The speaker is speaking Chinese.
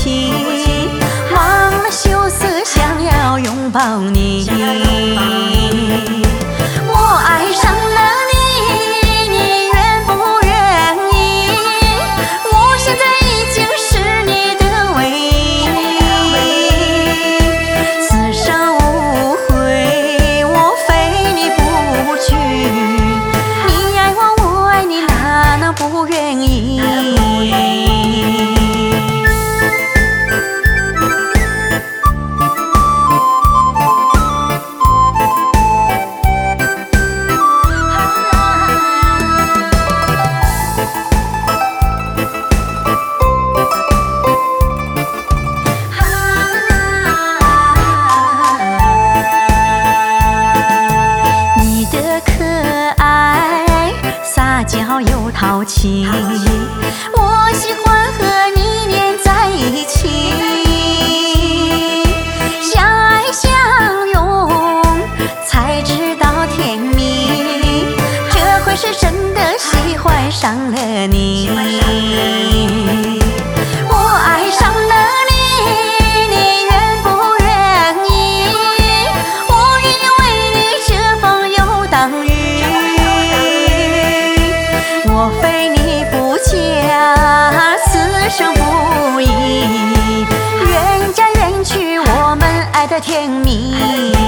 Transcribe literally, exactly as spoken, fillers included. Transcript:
情，忘了羞涩，想要拥抱你。我爱上了你，你愿不愿意？我现在已经是你的唯一，此生无悔，我非你不娶。你爱我，我爱你，哪能不愿意？撒娇又淘气，我喜欢和你黏在一起，相爱相拥才知道甜蜜，这回是真的喜欢上了你。我爱上了你，你愿不愿意？我愿意为你遮风又挡雨，我非你不嫁，此生不移。愿嫁愿娶，我们爱的甜蜜。